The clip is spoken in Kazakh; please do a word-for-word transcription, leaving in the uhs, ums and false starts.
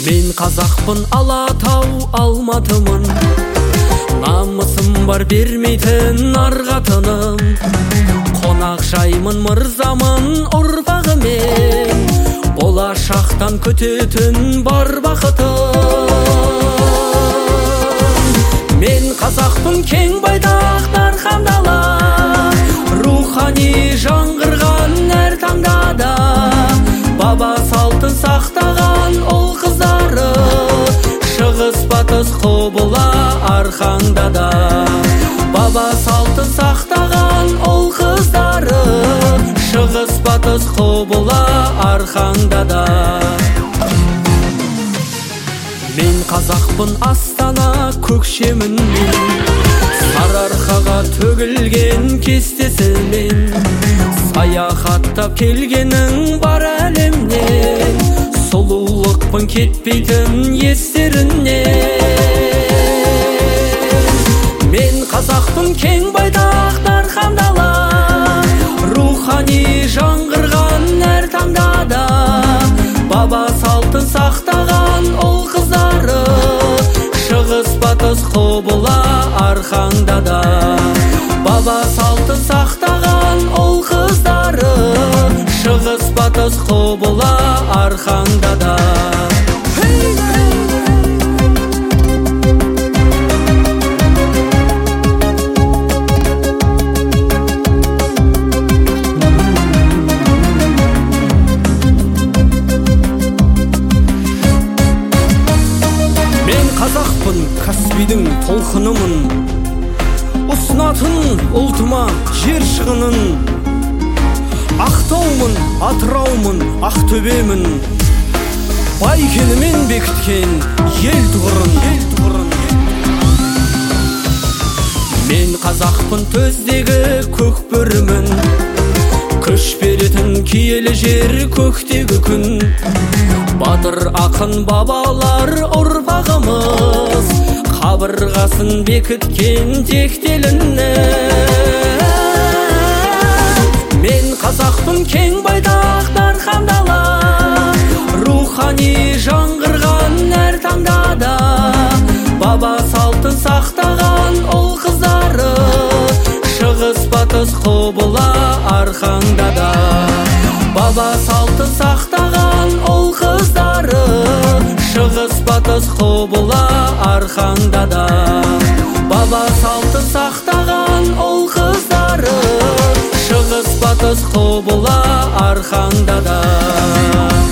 Мен қазақпын, Алатау Алматымын, намысым бар бермейтін арғатыным. Қонақ жаймын, мырзамын ұрпағымен, болашақтан күтетін бар бақытым. Мен қазақпын, кең байтақ дархан дала, рухани жаңғырған әр таңдада. Баба салтын сақтаған ол қыздары, шығыс батыс құбыла арқаңдада. Баба салтын сақтаған ол қыздары, шығыс батыс құбыла арқаңдада. Мен қазақпын, Астана көкшемінен, Сарыарқаға төгілген кестесімен, саяхаттап келгенің бар әлемнен, сұлулықпын кетпейтін естерінен. Мен қазақпын, кең байтақ дархан дала, рухани жаңғырған әр таңдада. Баба салтын сақтаған ол қыздары, шығыс батыс құбыла арқаңдада. Баба салтын сақтаған ол қыздары, шығыс батыс құбыла арқаңдада. Қазақпын, Каспийдің толқынымын, ұсынатын ұлтыма жер шығынын. Ақтаумын, Атыраумын, Ақтөбемін, Байкенімен бекіткен ел тұғырын. Мен қазақпын, төздегі көк бөрімін, күш беретін киелі жер көктегі күн. Батыр ақын бабалар ұрпағымыз, қабырғасын бекіткен тектеліні. Мен қазақпын, кең байтақ дархан дала, рухани жаңғырған әр таңдада. Баба салтын сақтаған ол қыздары, шығыс батыс құбыла арқаңдада. Баба салтын сақтаған ол қыздары, шығыс батыс құбыла арқаңдада. Баба салтын сақтаған ол қыздары, шығыс батыс құбыла арқаңдада.